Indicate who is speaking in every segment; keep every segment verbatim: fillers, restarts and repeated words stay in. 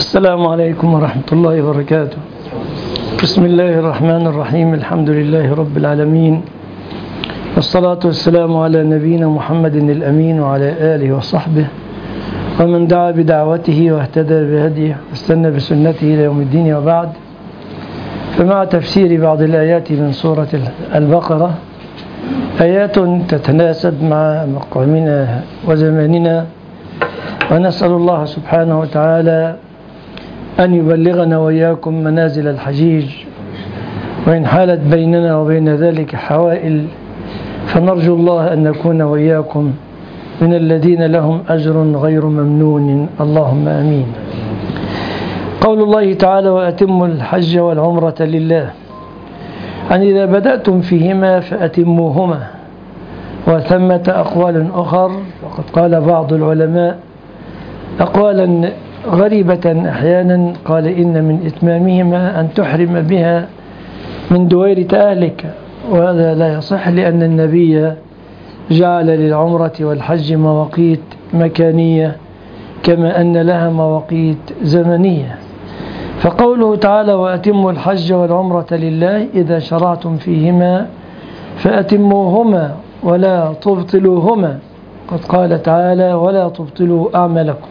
Speaker 1: السلام عليكم ورحمة الله وبركاته. بسم الله الرحمن الرحيم. الحمد لله رب العالمين، والصلاة والسلام على نبينا محمد الأمين وعلى آله وصحبه ومن دعا بدعوته واهتدى بهديه واستنى بسنته إلى يوم الدين. وبعد، فمع تفسير بعض الآيات من سورة البقرة، آيات تتناسب مع مقامنا وزماننا، ونسأل الله سبحانه وتعالى أن يبلغنا وإياكم منازل الحجيج، وإن حالت بيننا وبين ذلك حوائل فنرجو الله أن نكون وإياكم من الذين لهم أجر غير ممنون، اللهم آمين. قول الله تعالى: وأتموا الحج والعمرة لله، يعني إذا بدأتم فيهما فأتموهما. وثمة أقوال أخر، وقد قال بعض العلماء أقوالا غريبة أحيانا، قال إن من إتمامهما أن تحرم بها من دويرة أهلك، وهذا لا يصح، لأن النبي جعل للعمرة والحج مواقيت مكانية كما أن لها مواقيت زمنية. فقوله تعالى: وأتموا الحج والعمرة لله، إذا شرعتم فيهما فأتموهما ولا تبطلوهما. قد قال تعالى: ولا تبطلوا أعمالكم.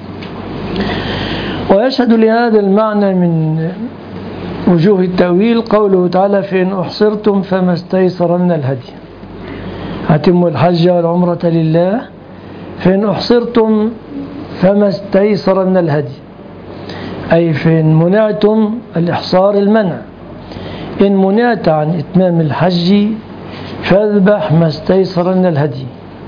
Speaker 1: ويشهد لهذا المعنى من وجوه التأويل قوله تعالى: فإن أحصرتم فما استيسر من الهدي. أتموا الحج والعمرة لله، فإن أحصرتم فما استيسر من الهدي، أي فإن منعتم الإحصار المنع، إن منعت عن إتمام الحج فاذبح ما استيسر من الهدي.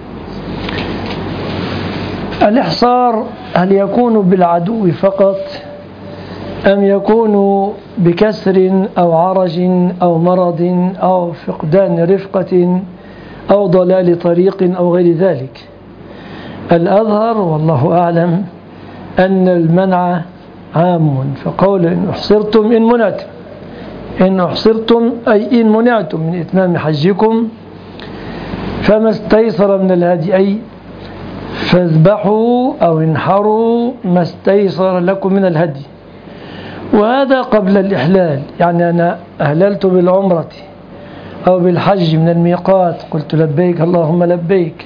Speaker 1: الإحصار هل يكون بالعدو فقط، أم يكون بكسر أو عرج أو مرض أو فقدان رفقة أو ضلال طريق أو غير ذلك؟ الأظهر والله أعلم أن المنع عام، فقول إن أحصرتم إن منعتم، إن أحصرتم أي إن منعتم من إتمام حجكم فما استيسر من الهدي، أي فاذبحوا أو انحروا ما استيسر لكم من الهدي. وهذا قبل الإحلال، يعني أنا أهللت بالعمرة أو بالحج من الميقات، قلت لبيك اللهم لبيك،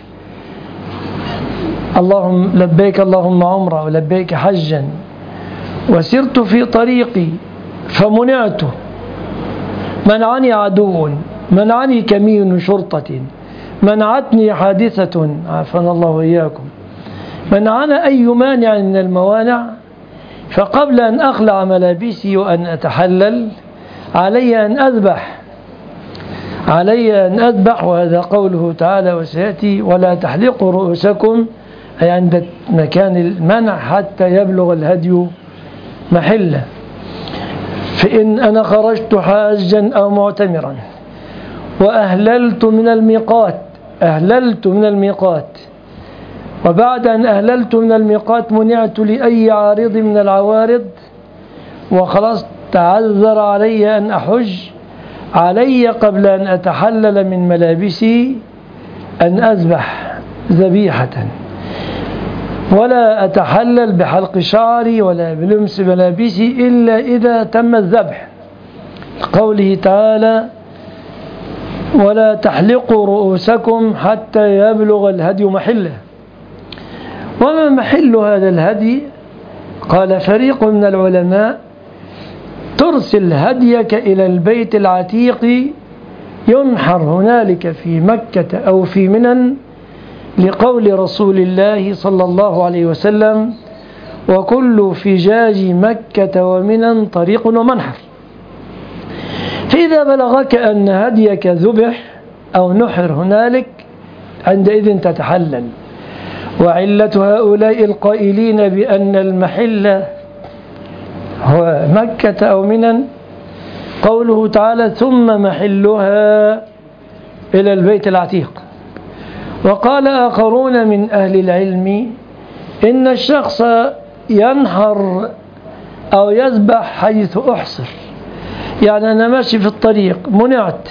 Speaker 1: اللهم لبيك اللهم عمرة ولبيك حجا، وسرت في طريقي فمنعت، منعني عدو، منعني كمين شرطة، منعتني حادثة، عافانا الله وإياكم، منعنا أي مانع من الموانع، فقبل أن أخلع ملابسي وأن أتحلل علي أن أذبح، علي أن أذبح. وهذا قوله تعالى: وسيأتي: ولا تحلقوا رؤوسكم، أي عند مكان المنع حتى يبلغ الهدي محله. فإن أنا خرجت حاجا أو معتمرا وأهللت من الميقات، أهللت من الميقات، وبعد أن أهللت من الميقات منعت لأي عارض من العوارض، وخلاص تعذر علي أن أحج، علي قبل أن أتحلل من ملابسي أن أذبح ذبيحة، ولا أتحلل بحلق شعري ولا بلمس ملابسي إلا إذا تم الذبح. قوله تعالى: ولا تحلقوا رؤوسكم حتى يبلغ الهدي محله. وما محل هذا الهدي؟ قال فريق من العلماء: ترسل هديك إلى البيت العتيق ينحر هنالك في مكة أو في منى، لقول رسول الله صلى الله عليه وسلم: وكل فجاج مكة ومنى طريق ومنحر. فإذا بلغك أن هديك ذبح أو نحر هنالك، عندئذ تتحلل. وعلة هؤلاء القائلين بأن المحل هو مكة أو منى قوله تعالى: ثم محلها إلى البيت العتيق. وقال آخرون من أهل العلم إن الشخص ينحر أو يذبح حيث أحصر، يعني أنا ماشي في الطريق منعت،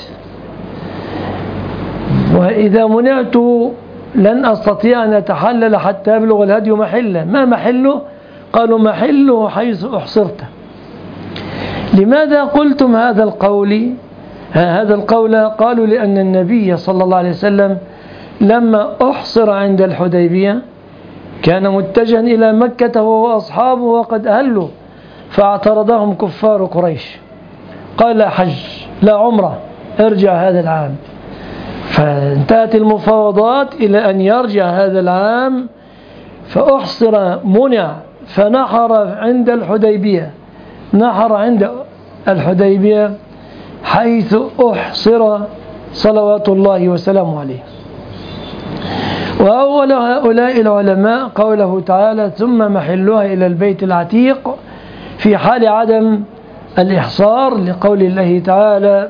Speaker 1: وإذا منعت لن أستطيع أن أتحلل حتى يبلغ الهدي محله. ما محله؟ قالوا محله حيث أحصرت. لماذا قلتم هذا القول هذا القول؟ قالوا لأن النبي صلى الله عليه وسلم لما أحصر عند الحديبية كان متجها إلى مكة هو وأصحابه وقد أهلوا، فاعترضهم كفار قريش، قال لا حج لا عمرة، ارجع هذا العام. فانتهت المفاوضات إلى أن يرجع هذا العام، فأحصر منع، فنحر عند الحديبية، نحر عند الحديبية حيث أحصر صلوات الله وسلامه عليه. وأول هؤلاء العلماء قوله تعالى ثم محلها إلى البيت العتيق في حال عدم الإحصار، لقول الله تعالى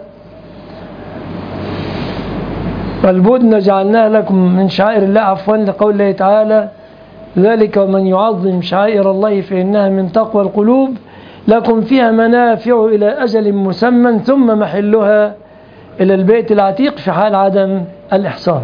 Speaker 1: والبدن جعلناها لكم من شعائر الله، عفوا لقول الله تعالى ذلك ومن يعظم شعائر الله فإنها من تقوى القلوب لكم فيها منافع إلى أجل مسمى ثم محلها إلى البيت العتيق في حال عدم الإحصار.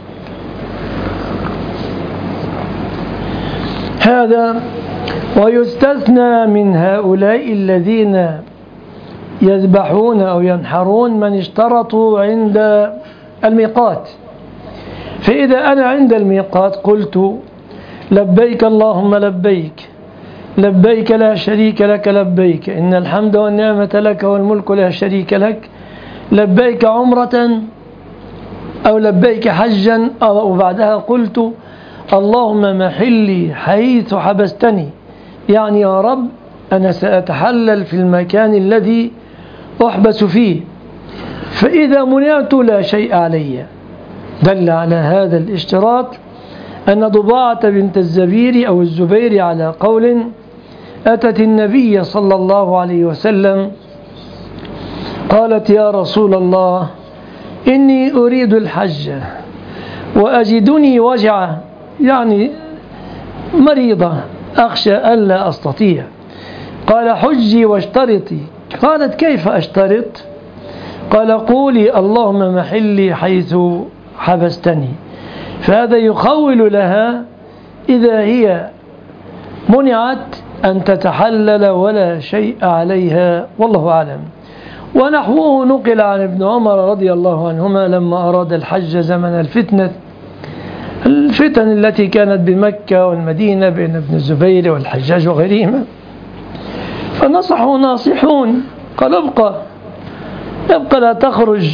Speaker 1: هذا ويستثنى من هؤلاء الذين يذبحون أو ينحرون من اشترطوا عند الميقات. فإذا أنا عند الميقات قلت لبيك اللهم لبيك لبيك لا شريك لك لبيك إن الحمد والنعمة لك والملك لا شريك لك، لبيك عمرة أو لبيك حجا، أو بعدها قلت اللهم محلي حيث حبستني، يعني يا رب أنا سأتحلل في المكان الذي أحبس فيه، فإذا منعت لا شيء علي. دل على هذا الاشتراط أن ضباعة بنت الزبير أو الزبير على قول أتت النبي صلى الله عليه وسلم قالت يا رسول الله إني أريد الحج وأجدني وجعة، يعني مريضة أخشى ألا أستطيع. قال حجي واشترطي. قالت كيف أشترط؟ قال قولي اللهم محلي حيث حبستني. فهذا يخول لها إذا هي منعت أن تتحلل ولا شيء عليها، والله أعلم. ونحوه نقل عن ابن عمر رضي الله عنهما لما أراد الحج زمن الفتنة الفتن التي كانت بمكة والمدينة بين ابن الزبير والحجاج وغيرهما، فنصحوا ناصحون قال ابقى ابقى لا تخرج.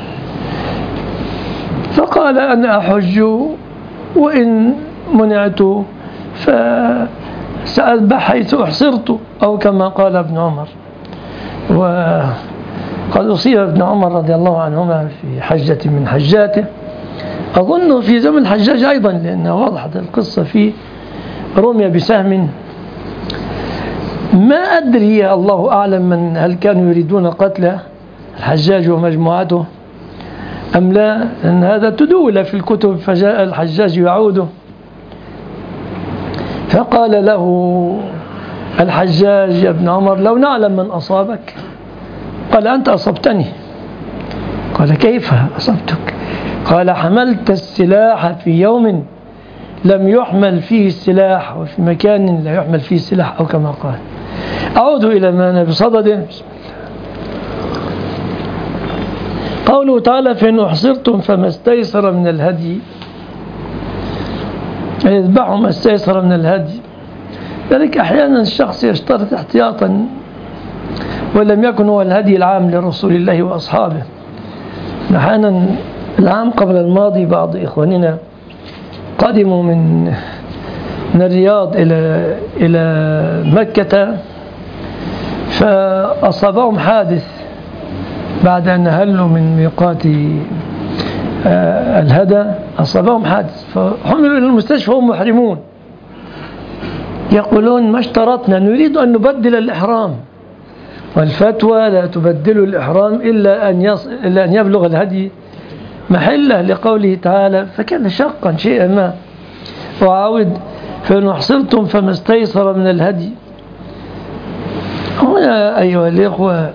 Speaker 1: فقال أنا أحج وإن منعت فسأذبح حيث أحصرت، أو كما قال ابن عمر. وقد أصيب ابن عمر رضي الله عنهما في حجة من حجاته، أظن في زمن الحجاج أيضا، لأنه وضحت القصة فيه، رمي بسهم. ما أدري الله أعلم من هل كانوا يريدون قتله الحجاج ومجموعته أم لا، لأن هذا تدول في الكتب. فجاء الحجاج يعوده فقال له الحجاج يا ابن عمر لو نعلم من أصابك. قال أنت أصبتني. قال كيف أصبتك؟ قال حملت السلاح في يوم لم يحمل فيه السلاح وفي مكان لا يحمل فيه السلاح، أو كما قال. أعود إلى ما أنا بصدده. قوله تعالى فإن أحصرتم فما استيسر من الهدي، يذبحوا ما استيسر من الهدي. ذلك أحيانا الشخص يشترط احتياطا ولم يكن هو الهدي العام لرسول الله وأصحابه. أحيانا العام قبل الماضي بعض إخواننا قدموا من من الرياض إلى إلى مكة، فأصابهم حادث بعد أن هلوا من ميقات الهدى، أصابهم حادث فحملوا إلى المستشفى وهم محرمون، يقولون ما اشترطنا، نريد أن نبدل الإحرام، والفتوى لا تبدل الإحرام إلا أن يص... إلا أن يبلغ الهدي محله، لقوله تعالى. فكان شقا شيئا ما. وعاود فإن أحصرتم فما استيسر من الهدي. هنا أيها الإخوة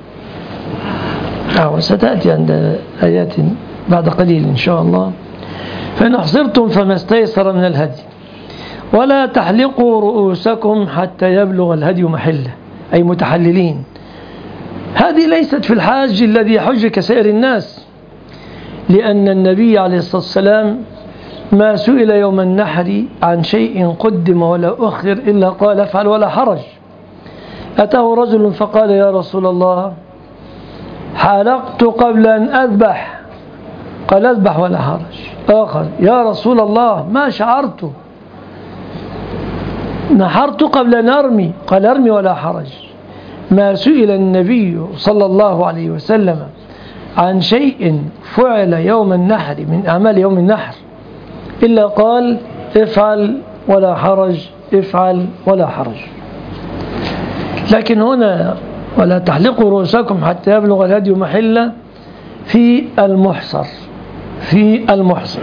Speaker 1: ستأتي عند آيات بعد قليل إن شاء الله. فإن أحصرتم فما استيسر من الهدي. ولا تحلقوا رؤوسكم حتى يبلغ الهدي محله، أي متحللين. هذه ليست في الحاج الذي يحج كسائر الناس، لأن النبي عليه الصلاة والسلام ما سئل يوم النحر عن شيء قدم ولا أخر إلا قال افعل ولا حرج. أتاه رجل فقال يا رسول الله حلقت قبل أن أذبح، قال اذبح ولا حرج. آخر يا رسول الله ما شعرت، نحرت قبل أن أرمي، قال ارمي ولا حرج. ما سئل النبي صلى الله عليه وسلم عن شيء فعل يوم النحر من أعمال يوم النحر إلا قال افعل ولا حرج، افعل ولا حرج. لكن هنا ولا تحلقوا رؤوسكم حتى يبلغ الهدي محله في المحصر، في المحصر.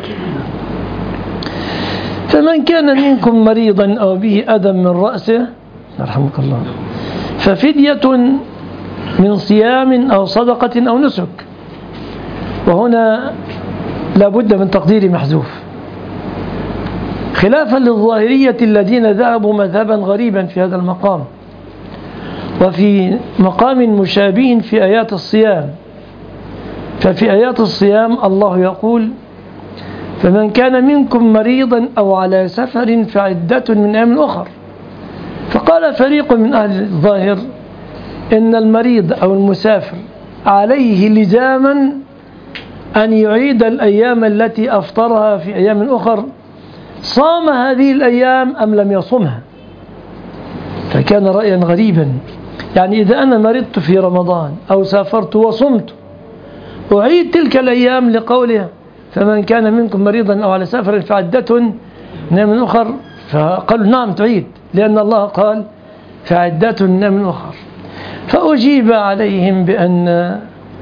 Speaker 1: فمن كان منكم مريضا أو به أذى من رأسه رحمك الله ففدية من صيام أو صدقة أو نسك. وهنا لابد من تقدير محذوف، خلافا للظاهرية الذين ذهبوا مذهبا غريبا في هذا المقام، وفي مقام مشابه في آيات الصيام. ففي آيات الصيام الله يقول فمن كان منكم مريضا أو على سفر فعدة من أيام أخر. فقال فريق من أهل الظاهر إن المريض أو المسافر عليه لزاما أن يعيد الأيام التي أفطرها في أيام أخر، صام هذه الأيام أم لم يصمها. فكان رأيا غريبا، يعني إذا أنا مرضت في رمضان أو سافرت وصمت أعيد تلك الأيام لقولها فمن كان منكم مريضا أو على سفر فعدة من أخر. فقالوا نعم تعيد، لأن الله قال فعدة من أخر. فأجيب عليهم بأن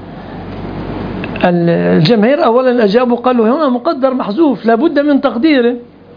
Speaker 1: الجماهير أولا أجابوا قالوا هنا مقدر محذوف لابد من تقديره،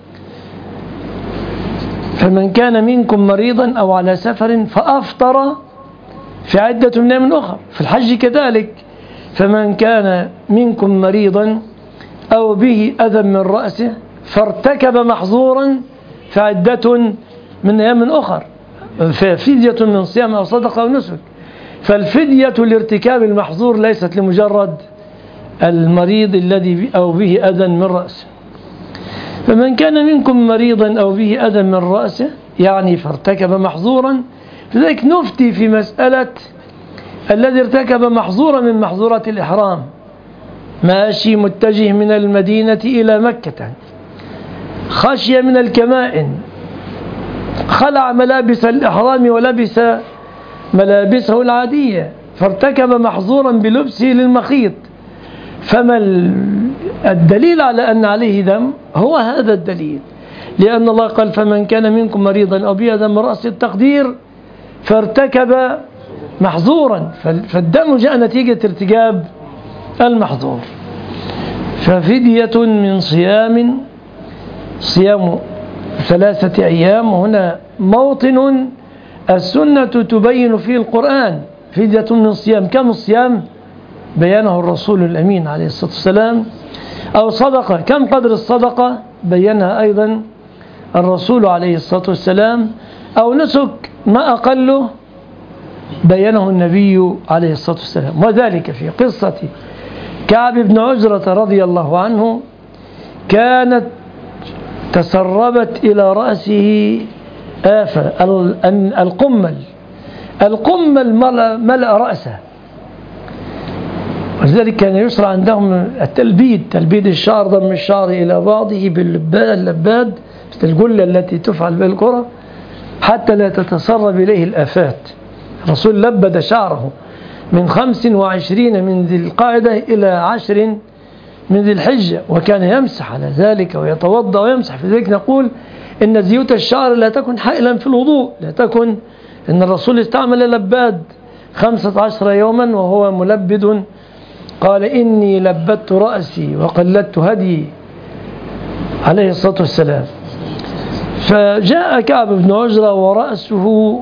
Speaker 1: فمن كان منكم مريضا أو على سفر فأفطر فعدة من أيام أخر. في الحج كذلك فمن كان منكم مريضا أو به أذى من رأسه فارتكب محظورا فعدة من أيام أخر، ففدية من صيام أو صدقة أو نسك. فالفدية لارتكاب المحظور ليست لمجرد المريض الذي أو به أذى من رأسه. فمن كان منكم مريضا أو به أذى من رأسه يعني فارتكب محظورا، لذلك نفتي في مسألة الذي ارتكب محظورا من محظورات الإحرام، ماشي متجه من المدينة إلى مكة، خشي من الكمائن، خلع ملابس الإحرام ولبس ملابسه العادية فارتكب محظورا بلبسه للمخيط. فما الدليل على أن عليه دم؟ هو هذا الدليل، لأن الله قال فمن كان منكم مريضا أو به أذى من رأسه، التقدير فارتكب محظورا، فالدم جاء نتيجة ارتكاب المحظور. ففدية من صيام، صيام ثلاثة أيام. هنا موطن السنة تبين فيه القرآن، فدية من صيام. كم الصيام؟ بيانه الرسول الأمين عليه الصلاة والسلام. أو صدقة، كم قدر الصدقة؟ بينها أيضا الرسول عليه الصلاة والسلام. أو نسك، ما أقله؟ بينه النبي عليه الصلاة والسلام. وذلك في قصة كعب بن عجرة رضي الله عنه، كانت تسربت إلى رأسه آفة القمل، القمل ملأ رأسه، ولذلك كان يسرع عندهم التلبيد، تلبيد الشعر، ضم الشعر إلى بعضه باللباد، اللباد الجلة التي تفعل بها الكرة حتى لا تتسرب إليه الآفات. الرسول لبد شعره من خمس وعشرين من ذي القاعدة إلى عشر من ذي الحجة، وكان يمسح على ذلك ويتوضأ ويمسح. في ذلك نقول إن زيوت الشعر لا تكن حائلا في الوضوء، لا تكن، إن الرسول استعمل لباد خمسة عشر يوما وهو ملبد. قال إني لبدت رأسي وقلدت هدي عليه الصلاة والسلام. فجاء كعب بن عجرة ورأسه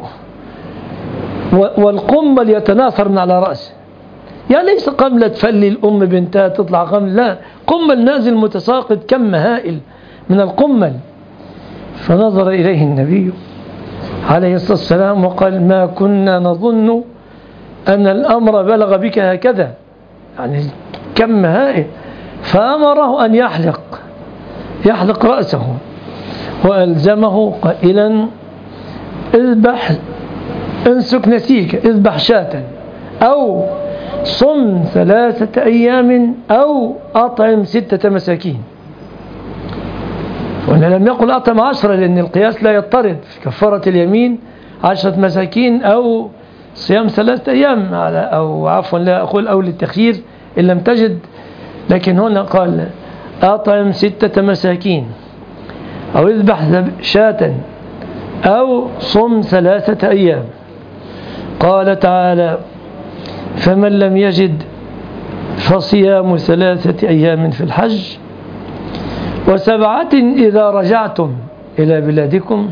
Speaker 1: والقمل يتناثر من على رأسه، يعني ليس قملة تفلي الأم بنتها تطلع قمل، لا، قمل نازل متساقط كم هائل من القمل. فنظر إليه النبي عليه الصلاة والسلام وقال ما كنا نظن أن الأمر بلغ بك هكذا، يعني كم هائل. فأمره أن يحلق يحلق رأسه وألزمه قائلا اذبح انسك نسيك، اذبح شاة أو صم ثلاثة أيام أو أطعم ستة مساكين. وأنا لم يقل أطعم عشرة لأن القياس لا يضطرد في كفارة اليمين، عشرة مساكين أو صيام ثلاثة أيام، أو عفوا لا أقول أو للتخيير إن لم تجد، لكن هنا قال أطعم ستة مساكين أو اذبح شاة أو صم ثلاثة أيام. قال تعالى فمن لم يجد فصيام ثلاثة أيام في الحج وسبعة إذا رجعتم إلى بلادكم.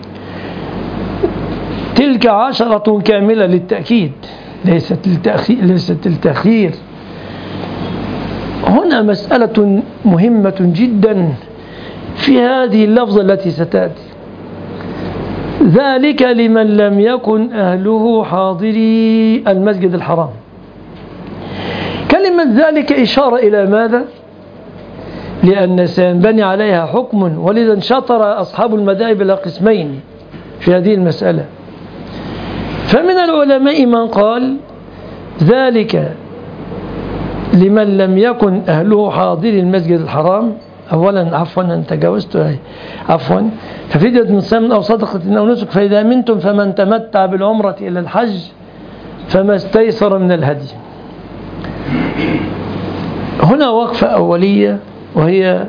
Speaker 1: تلك عشرة كاملة للتأكيد ليست للتأخير, ليست للتأخير. هنا مسألة مهمة جدا في هذه اللفظة التي ستأتي، ذلك لمن لم يكن أهله حاضري المسجد الحرام. كلمة ذلك إشارة إلى ماذا؟ لأن سينبني عليها حكم، ولذا انشطر أصحاب المذاهب إلى قسمين في هذه المسألة. فمن العلماء من قال ذلك لمن لم يكن أهله حاضري المسجد الحرام. أولا عفوا أن تجاوزت عفوا ففدية من صيام أو صدقة أو نسك فإذا أمنتم فمن تمتع بالعمرة إلى الحج فما استيسر من الهدي. هنا وقفة أولية وهي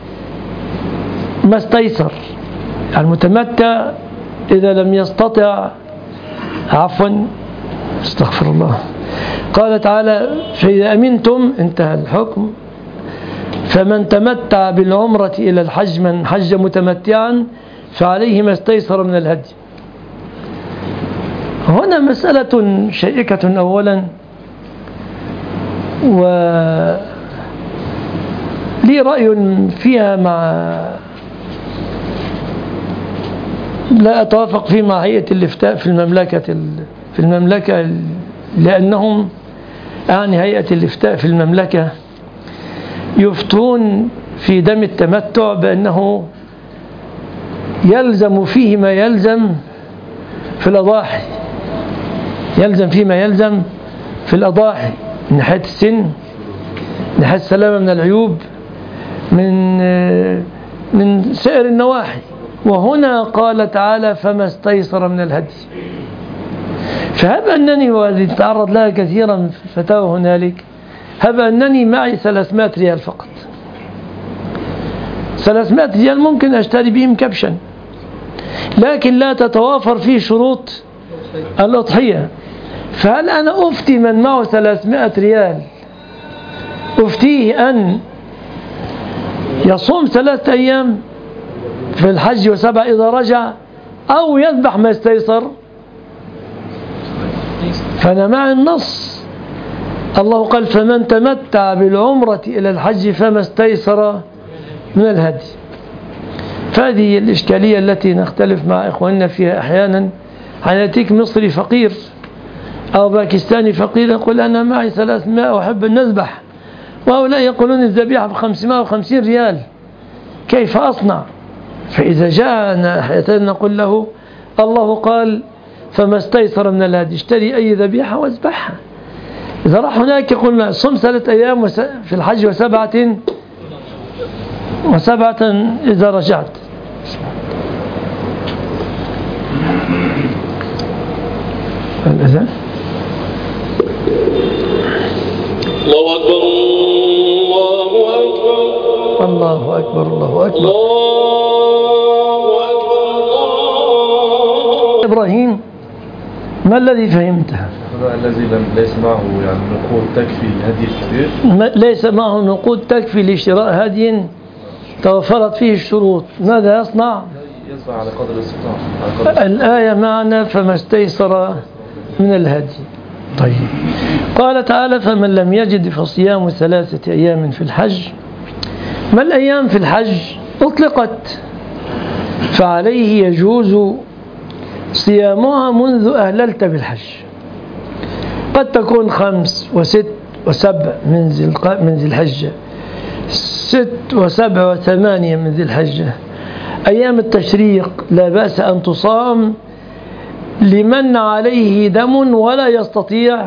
Speaker 1: ما استيسر، المتمتع إذا لم يستطع عفوا استغفر الله. قال تعالى فإذا أمنتم انتهى الحكم، فمن تمتع بالعمرة إلى الحج من حج متمتعا فعليه ما استيسر من الهدي. هنا مسألة شائكة أولا، ولي رأي فيها مع لا أتوافق فيه مع هيئة الإفتاء في المملكة في المملكة لأنهم يعني هيئة الإفتاء في المملكة يفتون في دم التمتع بأنه يلزم فيه ما يلزم في الأضاحي، يلزم فيه ما يلزم في الأضاحي من ناحية السن، من ناحية السلامة من العيوب، من من سائر النواحي. وهنا قال تعالى فما استيسر من الهدي. فهب أنني، وهذه تعرض لها كثيرا في الفتاوى هنالك، هب أنني معي ثلاثمائة ريال فقط، ثلاثمائة ريال ممكن أشتري بهم كبشا، لكن لا تتوافر فيه شروط الأضحية. فهل أنا أفتي من معه ثلاثمائة ريال أفتيه أن يصوم ثلاثة أيام في الحج وسبع إذا رجع، أو يذبح ما استيسر؟ فأنا مع النص، الله قال فمن تمتع بالعمرة إلى الحج فما استيسر من الهدي. فهذه الإشكالية التي نختلف مع إخواننا فيها أحيانا. حياتيك مصري فقير أو باكستاني فقير يقول أنا معي ثلاثمائة وأحب أن نذبح، وهؤلاء يقولون الذبيحة بخمسمائة وخمسين ريال، كيف أصنع؟ فإذا جاءنا أحيانا نقول له الله قال فما استيسر من الهدي، اشتري أي ذبيحة واذبحها. إذا راح هناك يقولنا صم ثلاثة أيام في الحج وسبعة وسبعة إذا رجعت. الأذان
Speaker 2: الله أكبر الله أكبر
Speaker 1: الله أكبر الله أكبر
Speaker 2: الله أكبر الله.
Speaker 1: إبراهيم ما الذي فهمته؟
Speaker 3: الذي ليس معه يعني نقود تكفي الهدي الكبير،
Speaker 1: ليس معه نقود تكفي لشراء هدي توفرت فيه الشروط، ماذا يصنع؟
Speaker 3: يصنع على قدر الاستطاعة.
Speaker 1: الآية معنا فما استيسر من الهدي. طيب قال تعالى فمن لم يجد فصيام ثلاثة أيام في الحج. ما الأيام في الحج؟ أطلقت فعليه يجوز صيامها منذ أهللت بالحج. قد تكون خمس وست وسبع من ذي من ذي الحجة، ست وسبع وثمانية من ذي الحجة. أيام التشريق لا بأس أن تصام لمن عليه دم ولا يستطيع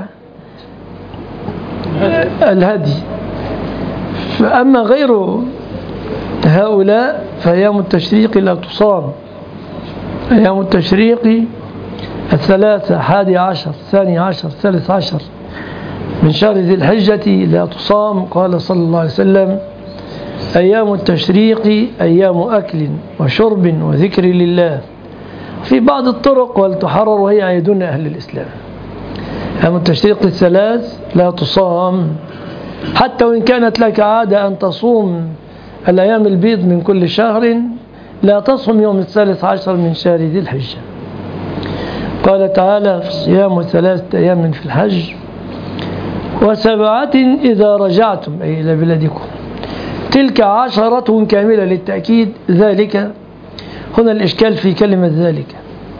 Speaker 1: الهدي. فأما غير هؤلاء فأيام التشريق لا تصام. أيام التشريق الثلاثة، حادي عشر، ثاني عشر، ثالث عشر من شهر ذي الحجة لا تصام. قال صلى الله عليه وسلم: أيام التشريق أيام أكل وشرب وذكر لله. في بعض الطرق ولتحرر وهي عيدون أهل الإسلام. أيام التشريق الثلاث لا تصام، حتى وإن كانت لك عادة أن تصوم الأيام البيض من كل شهر، لا تصم يوم الثالث عشر من شهر ذي الحجة. قال تعالى: صيام ثلاثة أيام في الحج وسبعة إذا رجعتم، أي إلى بلادكم، تلك عشرة كاملة للتأكيد. ذلك هنا الإشكال في كلمة ذلك.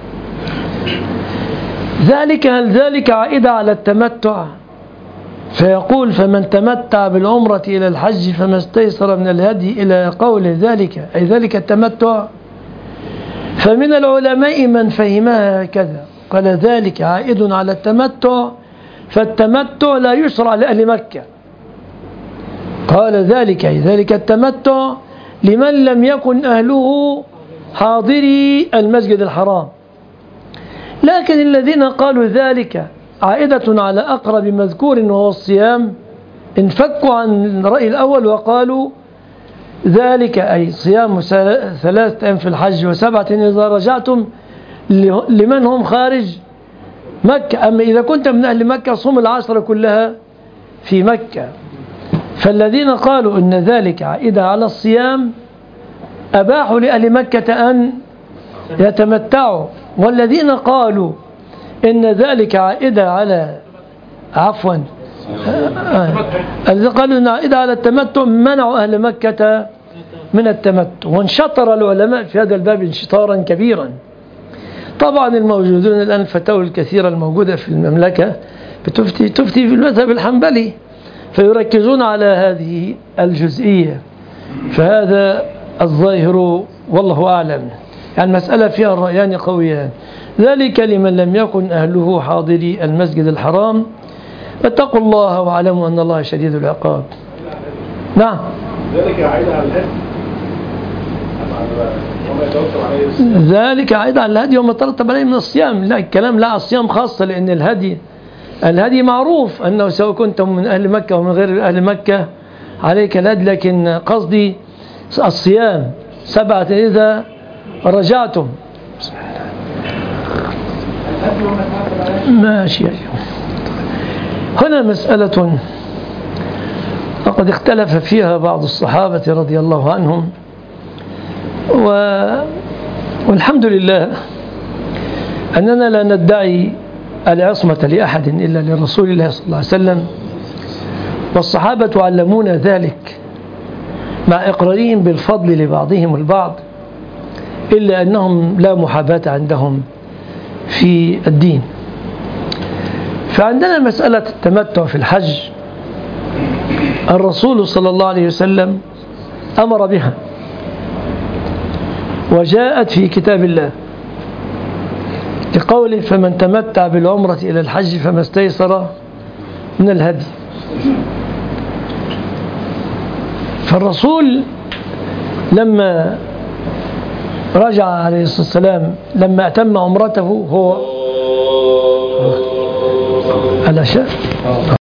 Speaker 1: ذلك هل ذلك عائدة على التمتع؟ فيقول: فمن تمتع بالعمرة إلى الحج فما استيسر من الهدي، إلى قول ذلك أي ذلك التمتع. فمن العلماء من فهمها هكذا، قال: ذلك عائد على التمتع، فالتمتع لا يشرع لأهل مكة. قال: ذلك أي ذلك التمتع لمن لم يكن أهله حاضري المسجد الحرام. لكن الذين قالوا ذلك عائدة على أقرب مذكور وهو الصيام انفكوا عن الرأي الأول وقالوا: ذلك أي صيام ثلاثة أيام في الحج وسبعة إذا رجعتم لمن هم خارج مكة. أما إذا كنت من أهل مكة صوم العشرة كلها في مكة. فالذين قالوا إن ذلك عائدة على الصيام أباحوا لأهل مكة أن يتمتعوا، والذين قالوا إن ذلك عائدة على عفوا الذين قالوا إن عائدة على التمتع منعوا أهل مكة من التمتع. وانشطر العلماء في هذا الباب انشطارا كبيرا. طبعا الموجودون الآن الفتاوى الكثيرة الموجودة في المملكة بتفتي تفتي في المذهب الحنبلي، فيركزون على هذه الجزئية. فهذا الظاهر والله أعلم، يعني المسألة فيها الرأيان قويان. ذلك لمن لم يكن أهله حاضري المسجد الحرام. فاتقوا الله واعلموا أن الله شديد العقاب. نعم.
Speaker 4: ذلك عائد على الهدي
Speaker 1: ذلك عائد على الهدي وما ترتب عليه من الصيام. لا، الكلام لا الصيام خاصة، لأن الهدي الهدي معروف أنه سواء كنت من أهل مكة ومن غير أهل مكة عليك الهدي، لكن قصدي الصيام سبعة إذا رجعتم. ماشي. هنا مسألة وقد اختلف فيها بعض الصحابة رضي الله عنهم، و... والحمد لله أننا لا ندعي العصمة لأحد إلا لرسول الله صلى الله عليه وسلم، والصحابة علمونا ذلك مع إقرارهم بالفضل لبعضهم البعض، إلا أنهم لا محاباة عندهم في الدين. فعندنا مسألة التمتع في الحج، الرسول صلى الله عليه وسلم أمر بها وجاءت في كتاب الله لقوله: فمن تمتع بالعمرة إلى الحج فما استيسر من الهدي. فالرسول لما رجع عليه الصلاة والسلام لما أتم عمرته هو العشاء